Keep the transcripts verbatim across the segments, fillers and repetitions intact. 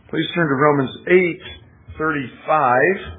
Please turn to Romans eight thirty-five.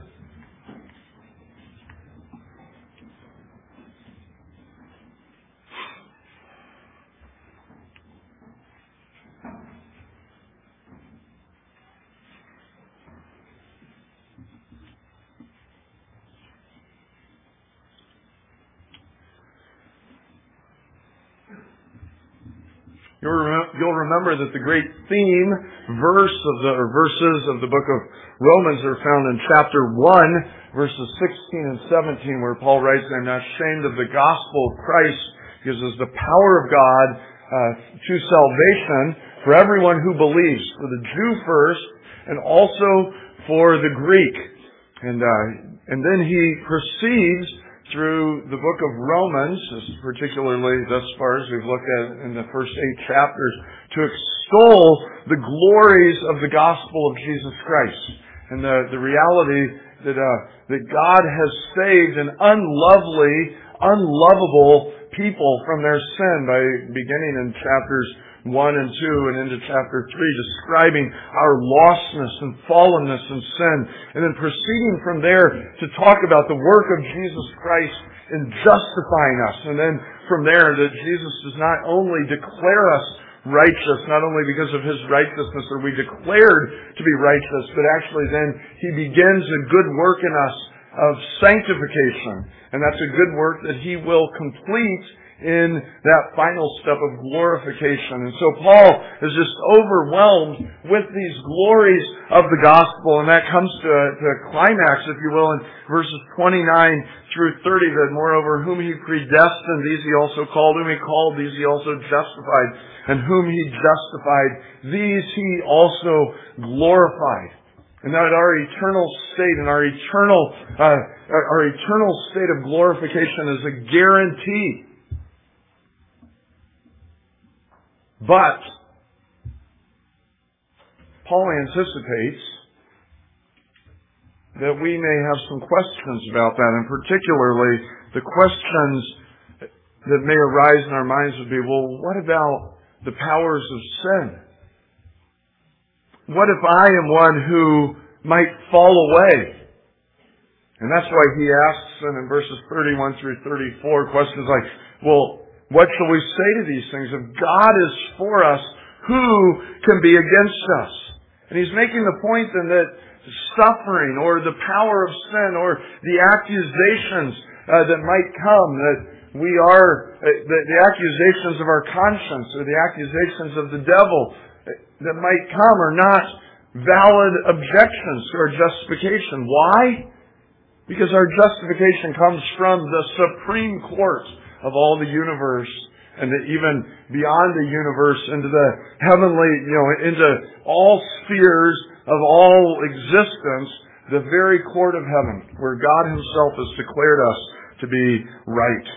You'll remember that the great theme verse of the, or verses of the book of Romans are found in chapter one, verses sixteen and seventeen, where Paul writes, "I'm not ashamed of the gospel of Christ, because it's the power of God uh, to salvation for everyone who believes, for the Jew first, and also for the Greek." And uh, and then he proceeds through the book of Romans, particularly thus far as we've looked at in the first eight chapters, to extol the glories of the gospel of Jesus Christ and the, the reality that uh, that God has saved an unlovely, unlovable people from their sin by beginning in chapters one and two and into chapter three, describing our lostness and fallenness and sin, and then proceeding from there to talk about the work of Jesus Christ in justifying us. And then from there, that Jesus does not only declare us righteous, not only because of His righteousness are we declared to be righteous, but actually then He begins a good work in us of sanctification. And that's a good work that He will complete in that final step of glorification. And so Paul is just overwhelmed with these glories of the gospel, and that comes to a, to a climax, if you will, in verses twenty-nine through thirty, that moreover whom He predestined, these He also called, whom He called, these He also justified, and whom He justified, these He also glorified. And that our eternal state and our eternal, uh, our eternal state of glorification is a guarantee. But Paul anticipates that we may have some questions about that, and particularly the questions that may arise in our minds would be, well, what about the powers of sin? What if I am one who might fall away? And that's why he asks, and in verses thirty-one through thirty-four, questions like, well, what shall we say to these things? If God is for us, who can be against us? And he's making the point then that suffering or the power of sin or the accusations uh, that might come, that we are, uh, the, the accusations of our conscience or the accusations of the devil that might come are not valid objections to our justification. Why? Because our justification comes from the Supreme Court of all the universe, and the, even beyond the universe, into the heavenly, you know, into all spheres of all existence, the very court of heaven, where God Himself has declared us to be right.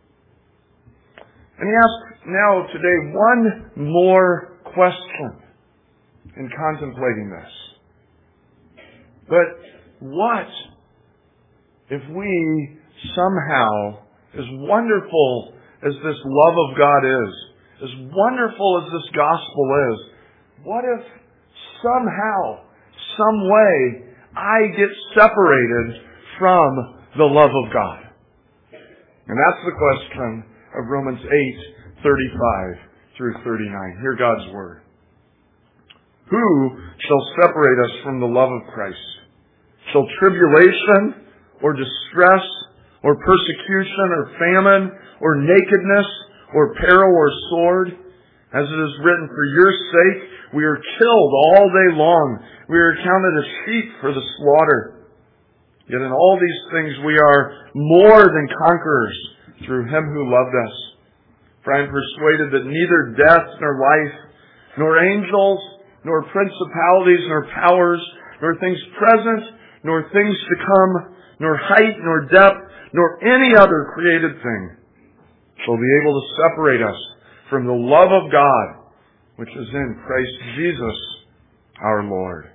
And he asks now today one more question in contemplating this. But what if we somehow, as wonderful as this love of God is, as wonderful as this gospel is, what if somehow, some way, I get separated from the love of God? And that's the question of Romans eight thirty-five through thirty-nine. Hear God's word. Who shall separate us from the love of Christ? Shall tribulation or distress or persecution, or famine, or nakedness, or peril, or sword? As it is written, for your sake we are killed all day long. We are counted as sheep for the slaughter. Yet in all these things we are more than conquerors through Him who loved us. For I am persuaded that neither death, nor life, nor angels, nor principalities, nor powers, nor things present, nor things to come, nor height, nor depth, nor any other created thing shall be able to separate us from the love of God, which is in Christ Jesus our Lord.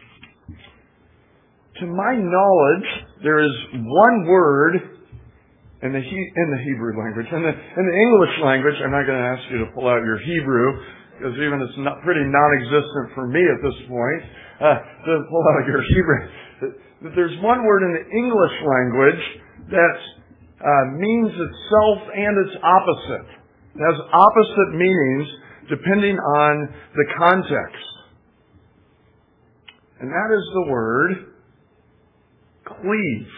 To my knowledge, there is one word in the he, in the Hebrew language. In the, in the English language, I'm not going to ask you to pull out your Hebrew, because even it's not pretty non-existent for me at this point, uh, to pull out your Hebrew. There's one word in the English language that uh, means itself and its opposite. It has opposite meanings depending on the context. And that is the word cleave.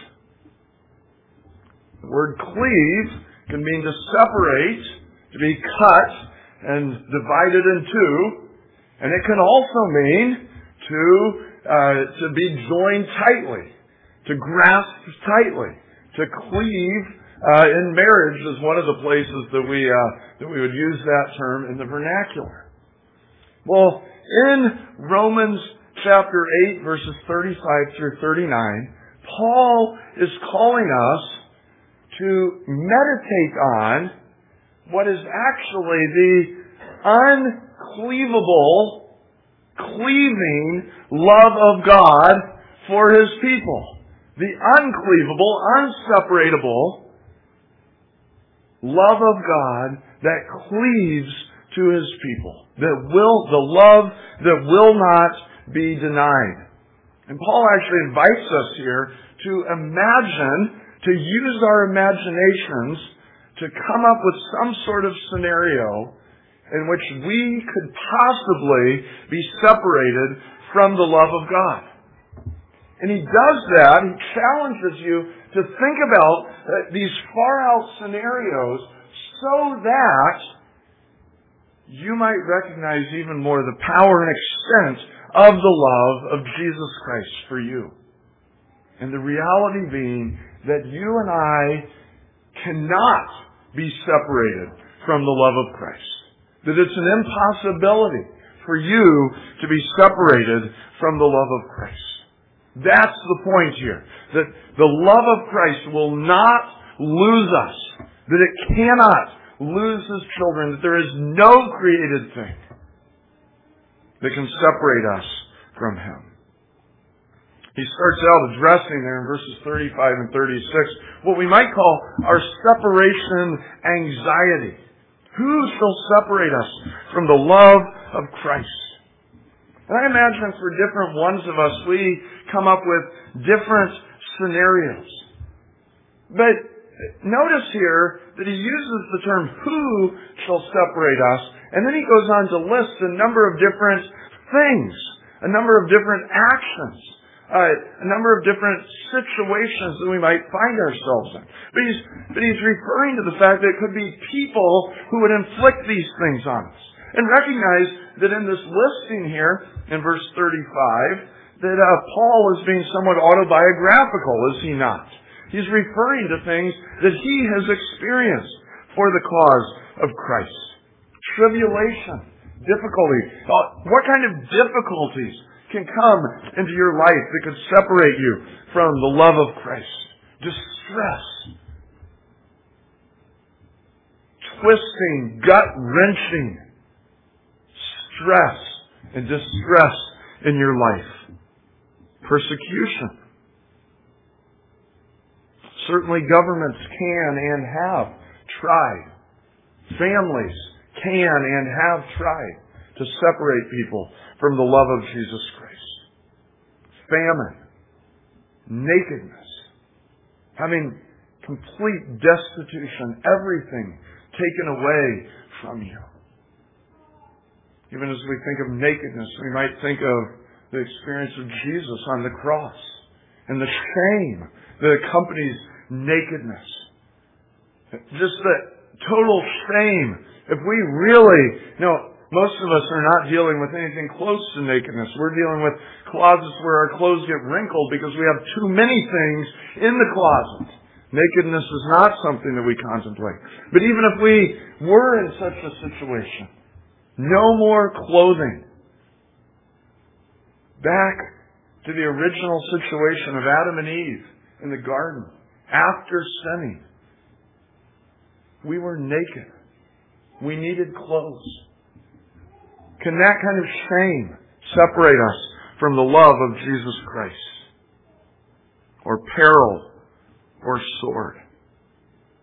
The word cleave can mean to separate, to be cut and divided in two. And it can also mean to uh, to be joined tightly, to grasp tightly, to cleave uh, in marriage is one of the places that we uh, that we would use that term in the vernacular. Well, in Romans chapter eight, verses thirty-five through thirty-nine, Paul is calling us to meditate on what is actually the uncleavable, cleaving love of God for His people. The uncleavable, unseparatable love of God that cleaves to His people. That will, the love that will not be denied. And Paul actually invites us here to imagine, to use our imaginations to come up with some sort of scenario in which we could possibly be separated from the love of God. And he does that, he challenges you to think about these far-out scenarios so that you might recognize even more the power and extent of the love of Jesus Christ for you. And the reality being that you and I cannot be separated from the love of Christ. That it's an impossibility for you to be separated from the love of Christ. That's the point here. That the love of Christ will not lose us. That it cannot lose His children. That there is no created thing that can separate us from Him. He starts out addressing there in verses thirty-five and thirty-six what we might call our separation anxiety. Who shall separate us from the love of Christ? And I imagine for different ones of us, we come up with different scenarios. But notice here that he uses the term who shall separate us, and then he goes on to list a number of different things, a number of different actions, uh, a number of different situations that we might find ourselves in. But he's, but he's referring to the fact that it could be people who would inflict these things on us. And recognize that in this listing here, in verse thirty-five, that uh, Paul is being somewhat autobiographical, is he not? He's referring to things that he has experienced for the cause of Christ. Tribulation, difficulty. What kind of difficulties can come into your life that could separate you from the love of Christ? Distress. Twisting, gut-wrenching stress and distress in your life. Persecution. Certainly governments can and have tried. Families can and have tried to separate people from the love of Jesus Christ. Famine. Nakedness. Having complete destitution. Everything taken away from you. Even as we think of nakedness, we might think of the experience of Jesus on the cross and the shame that accompanies nakedness. Just the total shame. If we really, you know, most of us are not dealing with anything close to nakedness. We're dealing with closets where our clothes get wrinkled because we have too many things in the closet. Nakedness is not something that we contemplate. But even if we were in such a situation, no more clothing. Back to the original situation of Adam and Eve in the garden. After sinning, we were naked. We needed clothes. Can that kind of shame separate us from the love of Jesus Christ? Or peril, or sword.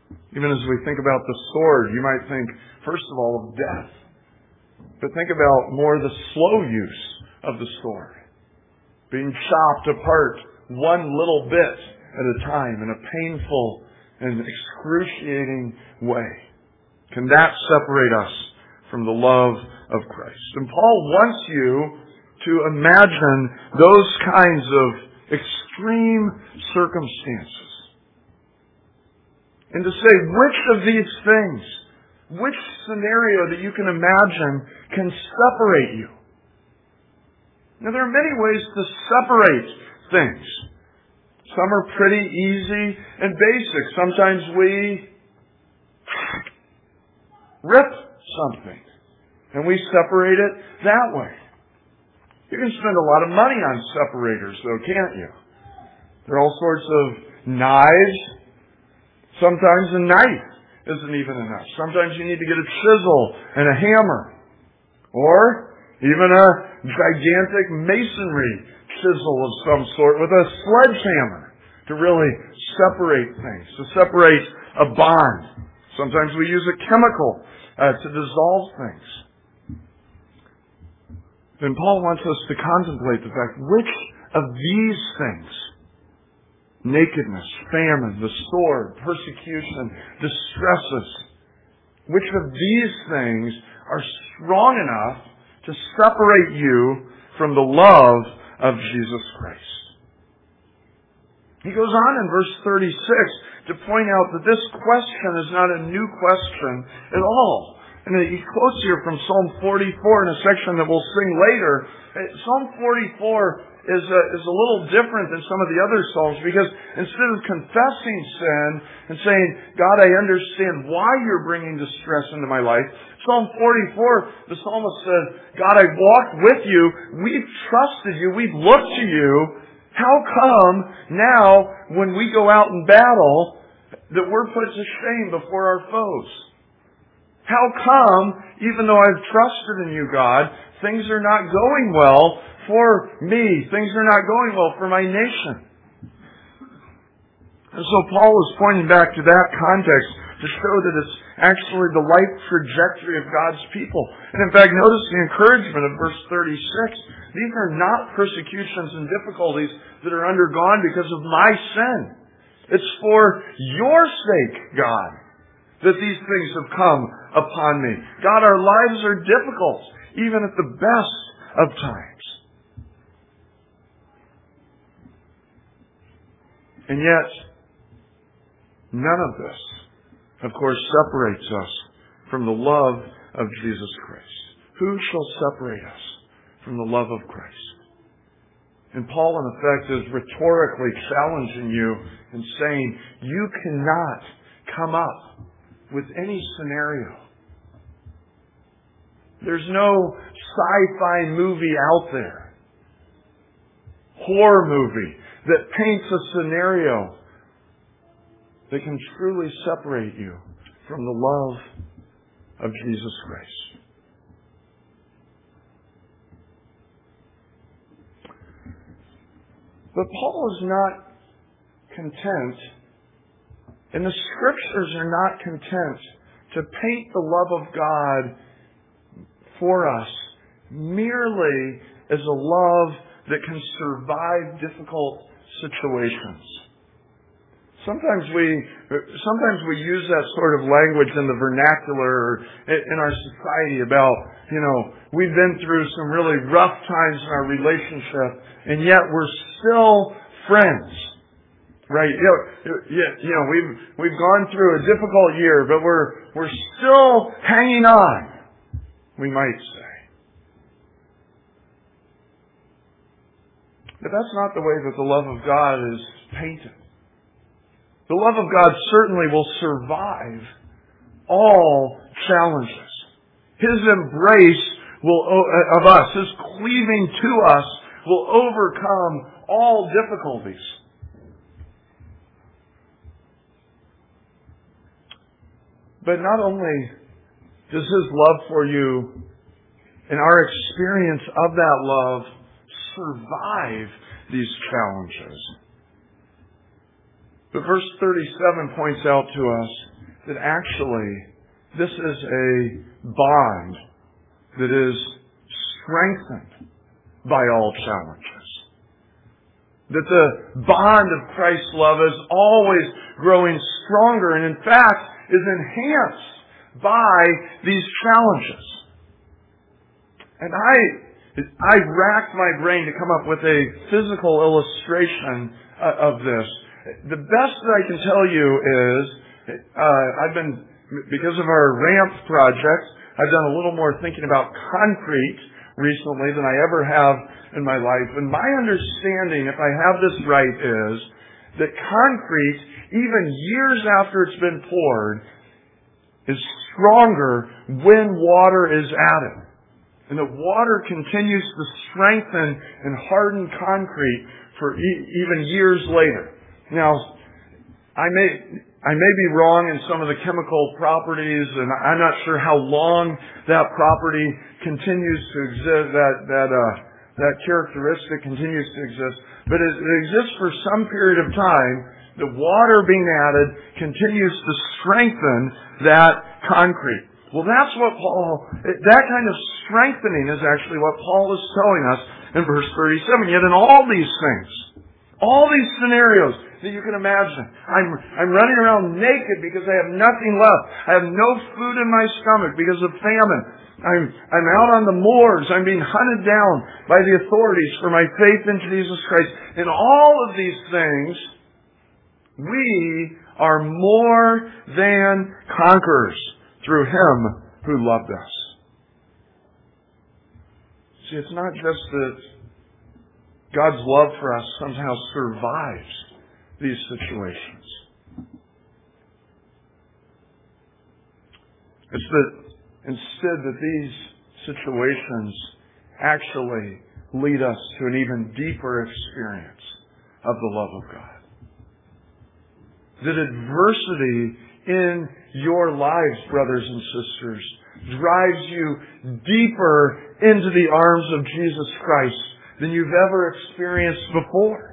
Even as we think about the sword, you might think, first of all, of death. But think about more the slow use of the sword. Being chopped apart one little bit at a time in a painful and excruciating way. Can that separate us from the love of Christ? And Paul wants you to imagine those kinds of extreme circumstances. And to say which of these things, which scenario that you can imagine can separate you. Now there are many ways to separate things. Some are pretty easy and basic. Sometimes we rip something and we separate it that way. You can spend a lot of money on separators though, can't you? There are all sorts of knives. Sometimes a knife isn't even enough. Sometimes you need to get a chisel and a hammer. Or even a gigantic masonry chisel of some sort with a sledgehammer to really separate things, to separate a bond. Sometimes we use a chemical uh, to dissolve things. Then Paul wants us to contemplate the fact, which of these things, nakedness, famine, the sword, persecution, distresses, which of these things are strong enough to separate you from the love of Jesus Christ? He goes on in verse thirty-six to point out that this question is not a new question at all. And he quotes here from Psalm forty-four in a section that we'll sing later. Psalm forty-four is a, is a little different than some of the other Psalms because instead of confessing sin and saying, God, I understand why you're bringing distress into my life, Psalm forty-four, the psalmist says, God, I've walked with you, we've trusted you, we've looked to you. How come now when we go out in battle that we're put to shame before our foes? How come, even though I've trusted in you, God, things are not going well for me? Things are not going well for my nation. And so Paul is pointing back to that context to show that it's actually the life trajectory of God's people. And in fact, notice the encouragement of verse thirty-six. These are not persecutions and difficulties that are undergone because of my sin. It's for your sake, God, that these things have come upon me. God, our lives are difficult, even at the best of times. And yet, none of this, of course, separates us from the love of Jesus Christ. Who shall separate us from the love of Christ? And Paul, in effect, is rhetorically challenging you and saying, you cannot come up with any scenario. There's no sci-fi movie out there, horror movie, that paints a scenario that can truly separate you from the love of Jesus Christ. But Paul is not content, and the Scriptures are not content to paint the love of God for us merely as a love that can survive difficult situations. Sometimes we sometimes we use that sort of language in the vernacular or in our society about, you know, we've been through some really rough times in our relationship, and yet we're still friends. Right? You know, you know, we've we've gone through a difficult year, but we're we're still hanging on, we might say. But that's not the way that the love of God is painted. The love of God certainly will survive all challenges. His embrace will of us, His cleaving to us, will overcome all difficulties. But not only does His love for you and our experience of that love survive these challenges, but verse thirty-seven points out to us that actually this is a bond that is strengthened by all challenges. That the bond of Christ's love is always growing stronger and in fact is enhanced by these challenges. And I, I racked my brain to come up with a physical illustration of this. The best that I can tell you is, uh, I've been, because of our ramp project, I've done a little more thinking about concrete recently than I ever have in my life. And my understanding, if I have this right, is that concrete, even years after it's been poured, is stronger when water is added. And the water continues to strengthen and harden concrete for e- even years later. Now, I may I may be wrong in some of the chemical properties, and I'm not sure how long that property continues to exist. That that uh, that characteristic continues to exist, but it, it exists for some period of time. The water being added continues to strengthen that concrete. Well, that's what Paul, that kind of strengthening is actually what Paul is telling us in verse thirty-seven. Yet in all these things, all these scenarios that you can imagine, I'm, I'm running around naked because I have nothing left. I have no food in my stomach because of famine. I'm, I'm out on the moors. I'm being hunted down by the authorities for my faith in Jesus Christ. In all of these things, we are more than conquerors through Him who loved us. See, it's not just that God's love for us somehow survives these situations. It's that instead that these situations actually lead us to an even deeper experience of the love of God. That adversity in your lives, brothers and sisters, drives you deeper into the arms of Jesus Christ than you've ever experienced before.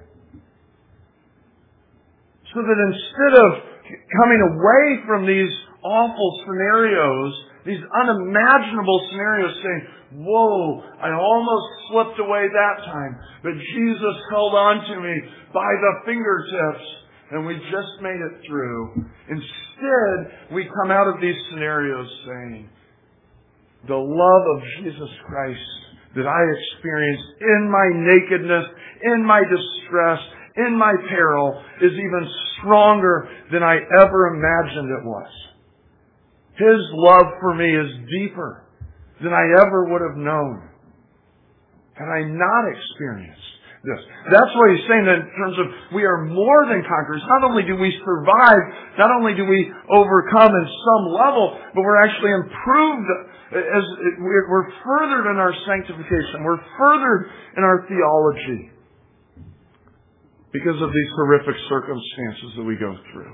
So that instead of coming away from these awful scenarios, these unimaginable scenarios, saying, whoa, I almost slipped away that time, but Jesus held on to me by the fingertips, and we just made it through. Instead, we come out of these scenarios saying, the love of Jesus Christ that I experienced in my nakedness, in my distress, in my peril, is even stronger than I ever imagined it was. His love for me is deeper than I ever would have known had I not experienced this. That's what he's saying in terms of we are more than conquerors. Not only do we survive, not only do we overcome in some level, but we're actually improved as we're furthered in our sanctification. We're furthered in our theology because of these horrific circumstances that we go through.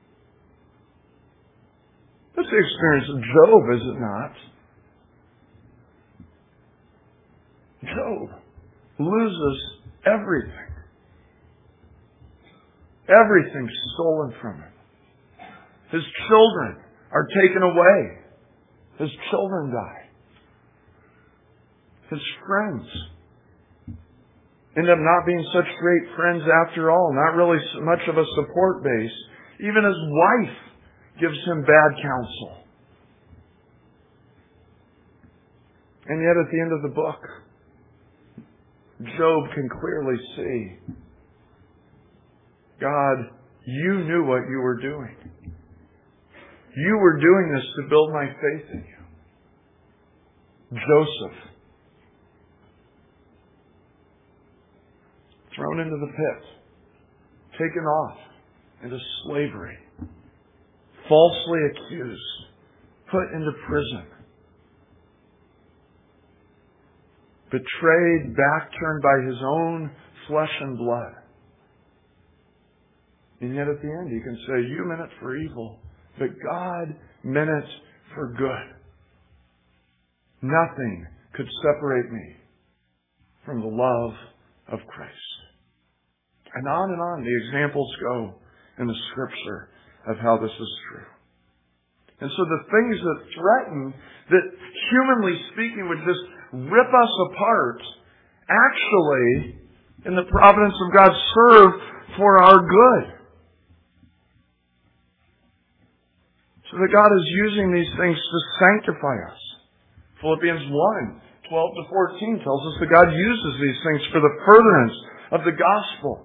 That's the experience of Job, is it not? Job loses everything. Everything's stolen from him. His children are taken away. His children die. His friends end up not being such great friends after all. Not really so much of a support base. Even his wife gives him bad counsel. And yet at the end of the book, Job can clearly see, God, you knew what you were doing. You were doing this to build my faith in you. Joseph, thrown into the pit, taken off into slavery, falsely accused, put into prison, betrayed, back-turned by his own flesh and blood. And yet at the end he can say, you meant it for evil, but God meant it for good. Nothing could separate me from the love of Christ. And on and on the examples go in the Scripture of how this is true. And so the things that threaten, that humanly speaking would just rip us apart, actually, in the providence of God, serve for our good. So that God is using these things to sanctify us. Philippians one, twelve to fourteen tells us that God uses these things for the furtherance of the gospel.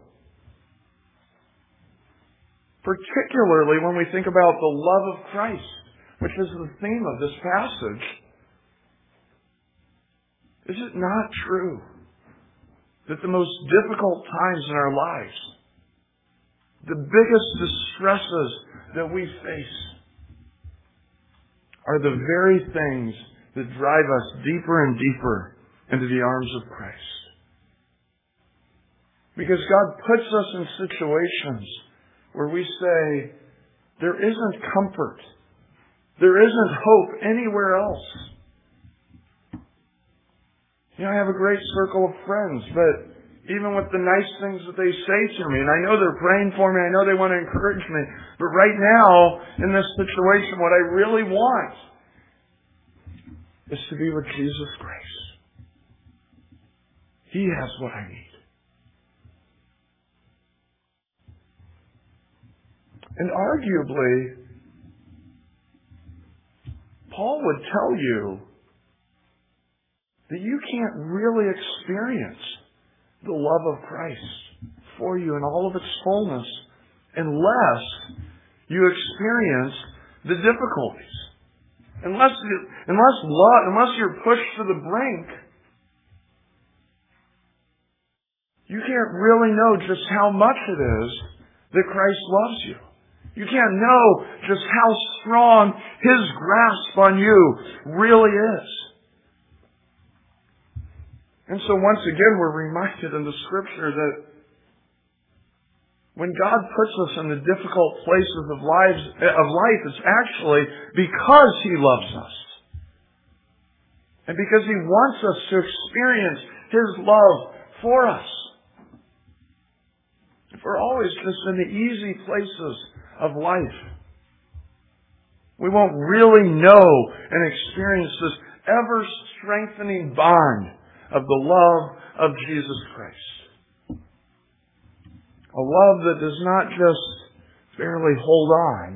Particularly when we think about the love of Christ, which is the theme of this passage. Is it not true that the most difficult times in our lives, the biggest distresses that we face, are the very things that drive us deeper and deeper into the arms of Christ? Because God puts us in situations where we say, there isn't comfort, there isn't hope anywhere else. You know, I have a great circle of friends, but even with the nice things that they say to me, and I know they're praying for me, I know they want to encourage me, but right now, in this situation, what I really want is to be with Jesus Christ. He has what I need. And arguably, Paul would tell you that you can't really experience the love of Christ for you in all of its fullness unless you experience the difficulties. Unless, unless, love, unless you're pushed to the brink, you can't really know just how much it is that Christ loves you. You can't know just how strong His grasp on you really is. And so once again, we're reminded in the Scripture that when God puts us in the difficult places of, lives, of life, it's actually because He loves us. And because He wants us to experience His love for us. If we're always just in the easy places of life, we won't really know and experience this ever-strengthening bond of the love of Jesus Christ. A love that does not just barely hold on,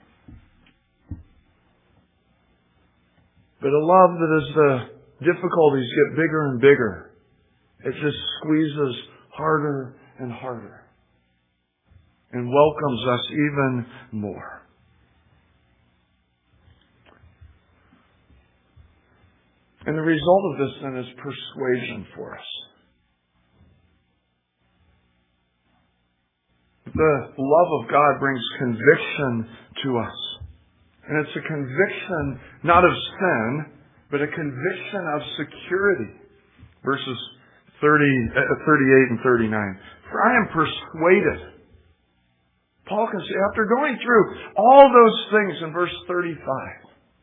but a love that as the difficulties get bigger and bigger, it just squeezes harder and harder and welcomes us even more. And the result of this then is persuasion for us. The love of God brings conviction to us. And it's a conviction not of sin, but a conviction of security. Verses thirty, uh, thirty-eight and thirty-nine. For I am persuaded. Paul can say, after going through all those things in verse thirty-five,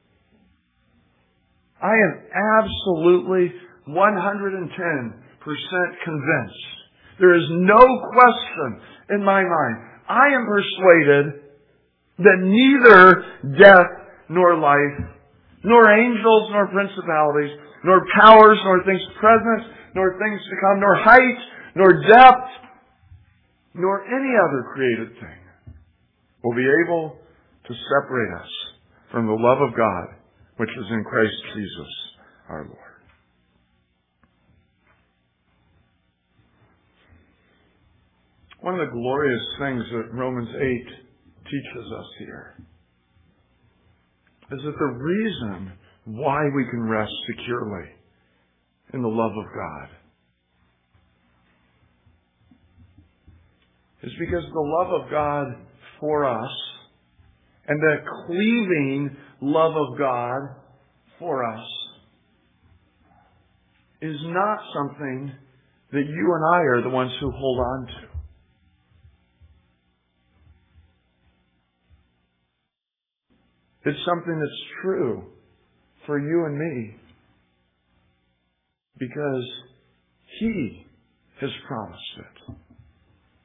I am absolutely one hundred ten percent convinced. There is no question in my mind. I am persuaded that neither death nor life, nor angels nor principalities, nor powers, nor things present, nor things to come, nor height, nor depth, nor any other created thing will be able to separate us from the love of God, which is in Christ Jesus our Lord. One of the glorious things that Romans eight teaches us here is that the reason why we can rest securely in the love of God is because the love of God for us and the cleaving love of God for us is not something that you and I are the ones who hold on to. It's something that's true for you and me because He has promised it.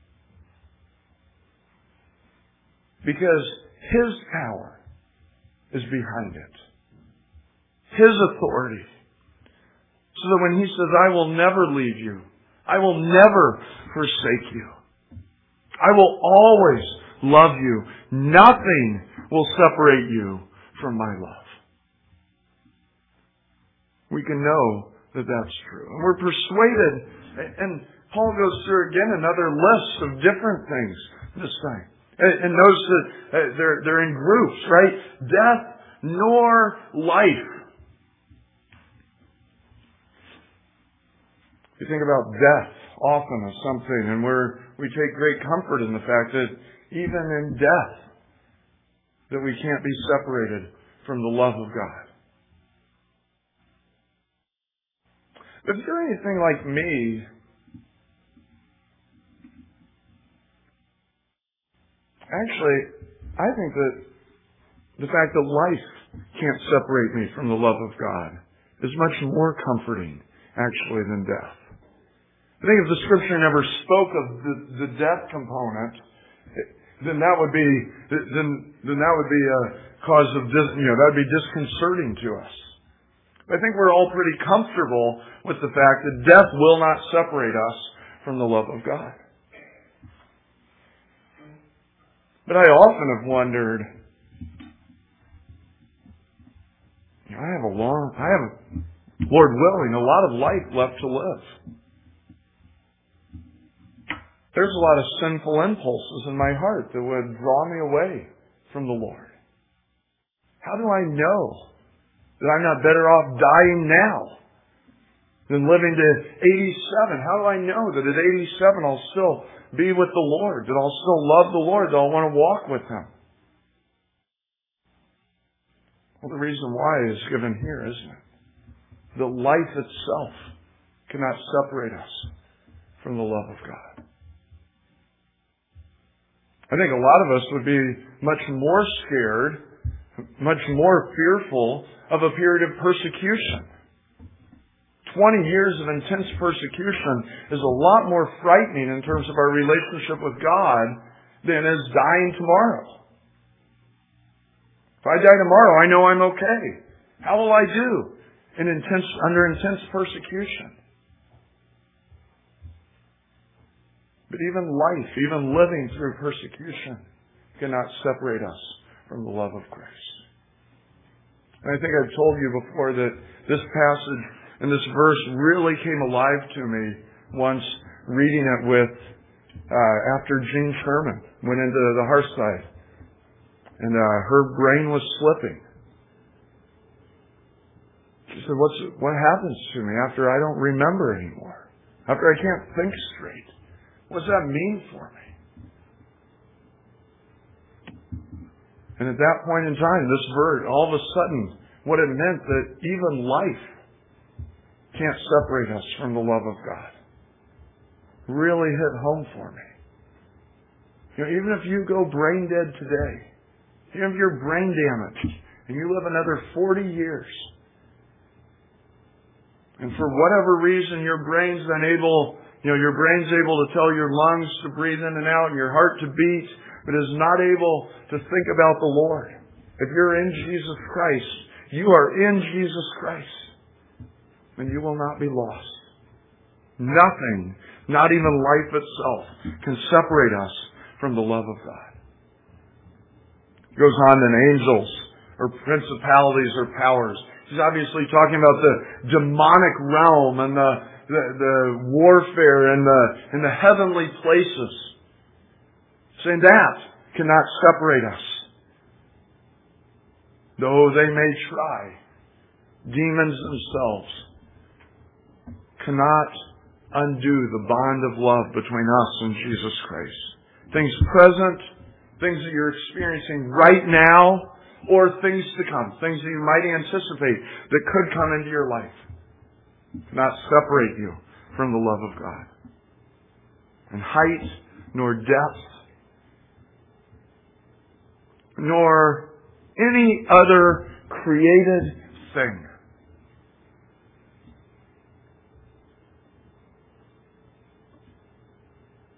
Because His power is behind it. His authority. So that when He says, I will never leave you, I will never forsake you, I will always love you, nothing will separate you from my love. We can know that that's true. And we're persuaded, and Paul goes through again another list of different things this time. And notice that they're, they're in groups, right? Death nor life. You think about death often as something, and we're, we take great comfort in the fact that even in death, that we can't be separated from the love of God. But if you're anything like me, actually, I think that the fact that life can't separate me from the love of God is much more comforting, actually, than death. I think if the Scripture never spoke of the, the death component, then that would be then then that would be a cause of dis, you know that would be disconcerting to us. But I think we're all pretty comfortable with the fact that death will not separate us from the love of God. But I often have wondered, you know, I have a long, I have, Lord willing, a lot of life left to live. There's a lot of sinful impulses in my heart that would draw me away from the Lord. How do I know that I'm not better off dying now than living to eighty-seven? How do I know that at eighty-seven I'll still be with the Lord, that I'll still love the Lord, that I'll want to walk with Him? Well, the reason why is given here, isn't it? That life itself cannot separate us from the love of God. I think a lot of us would be much more scared, much more fearful of a period of persecution. Twenty years of intense persecution is a lot more frightening in terms of our relationship with God than is dying tomorrow. If I die tomorrow, I know I'm okay. How will I do in intense, under intense persecution? But even life, even living through persecution, cannot separate us from the love of Christ. And I think I've told you before that this passage and this verse really came alive to me once reading it with, uh, after Jean Sherman went into the Hearthside. And uh, her brain was slipping. She said, What's, what happens to me after I don't remember anymore? After I can't think straight? What does that mean for me? And at that point in time, this verse, all of a sudden, what it meant that even life can't separate us from the love of God, really hit home for me. You know, even if you go brain dead today, even if you're brain damaged, and you live another forty years, and for whatever reason your brain's unable, you know, your brain's able to tell your lungs to breathe in and out and your heart to beat, but is not able to think about the Lord. If you're in Jesus Christ, you are in Jesus Christ, and you will not be lost. Nothing, not even life itself, can separate us from the love of God. It goes on in angels, or principalities, or powers. He's obviously talking about the demonic realm and the, the, the warfare and the, in the heavenly places. Saying that cannot separate us. Though they may try, demons themselves cannot undo the bond of love between us and Jesus Christ. Things present, things that you're experiencing right now, or things to come, things that you might anticipate that could come into your life, cannot separate you from the love of God. And height, nor depth, nor any other created thing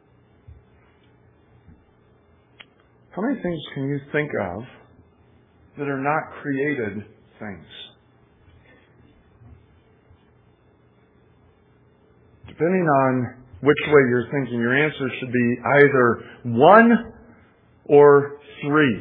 How many things can you think of that are not created things. Depending on which way you're thinking, your answer should be either one or three.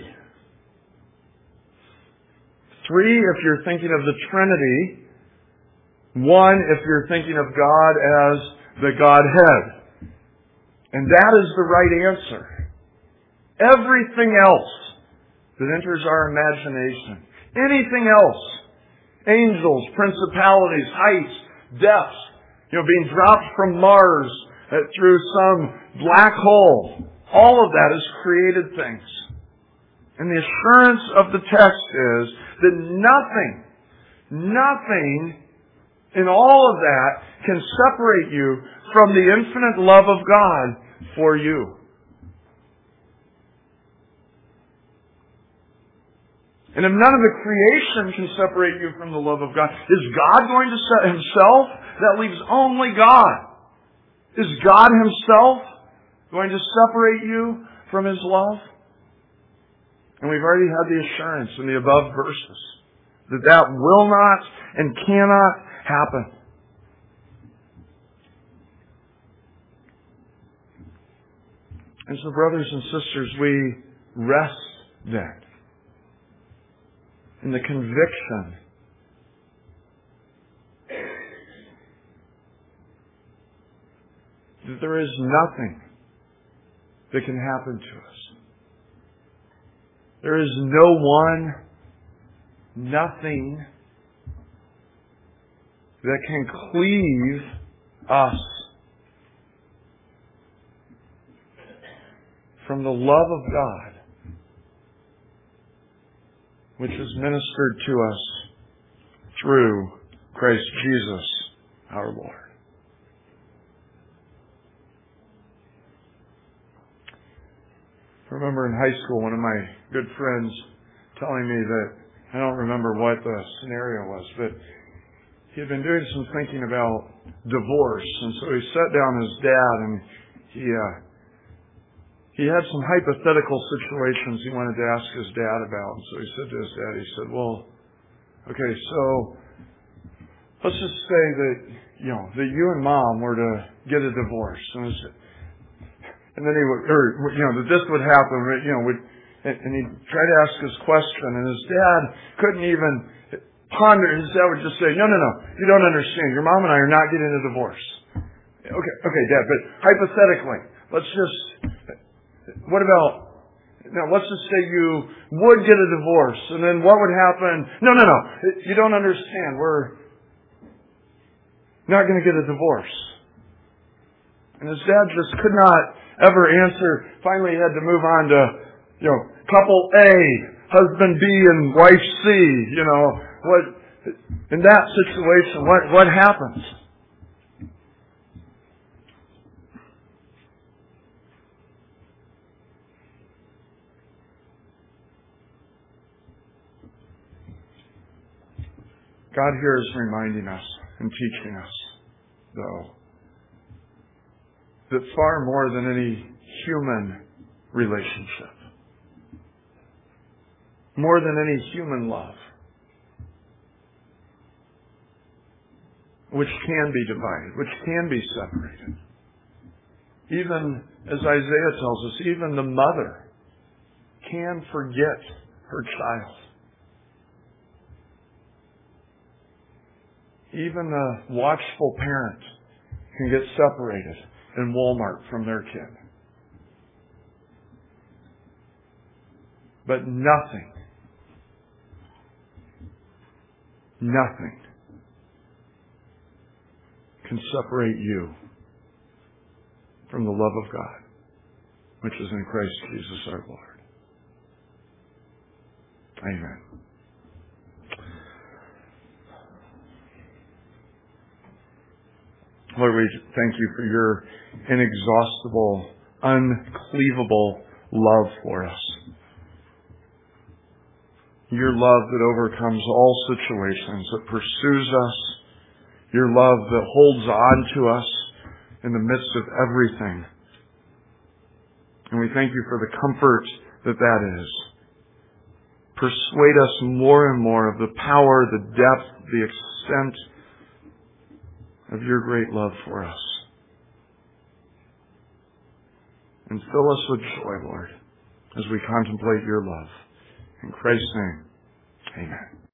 Three if you're thinking of the Trinity. One if you're thinking of God as the Godhead. And that is the right answer. Everything else that enters our imagination, anything else, angels, principalities, heights, depths, you know, being dropped from Mars uh, through some black hole, all of that is created things. And the assurance of the text is that nothing, nothing in all of that can separate you from the infinite love of God for you. And if none of the creation can separate you from the love of God, is God going to set Himself? That leaves only God. Is God Himself going to separate you from His love? And we've already had the assurance in the above verses that that will not and cannot happen. And so, brothers and sisters, we rest then in the conviction that there is nothing that can happen to us. There is no one, nothing that can cleave us from the love of God, which is ministered to us through Christ Jesus our Lord. I remember in high school one of my good friends telling me that, I don't remember what the scenario was, but he had been doing some thinking about divorce, and so he sat down his dad and he uh, he had some hypothetical situations he wanted to ask his dad about. And so he said to his dad, he said, well, okay, so let's just say that, you know, that you and Mom were to get a divorce. And, his, and then he would, or, you know, that this would happen, you know, would, and he'd try to ask his question, and his dad couldn't even ponder. His dad would just say, no, no, no, you don't understand. Your mom and I are not getting a divorce. Okay, okay, Dad, but hypothetically, let's just, what about, now let's just say you would get a divorce, and then what would happen? No, no, no, you don't understand. We're not going to get a divorce. And his dad just could not ever answer. Finally, he had to move on to, you know, couple A, husband B, and wife C. You know, what in that situation, what what happens? God here is reminding us and teaching us, though, that far more than any human relationship, more than any human love, which can be divided, which can be separated. Even, as Isaiah tells us, even the mother can forget her child. Even the watchful parent can get separated in Walmart from their kid. But nothing, nothing can separate you from the love of God, which is in Christ Jesus our Lord. Amen. Lord, we thank you for your inexhaustible, uncleavable love for us. Your love that overcomes all situations, that pursues us. Your love that holds on to us in the midst of everything. And we thank you for the comfort that that is. persuade us more and more of the power, the depth, the extent of your great love for us. And fill us with joy, Lord, as we contemplate your love. In Christ's name, amen.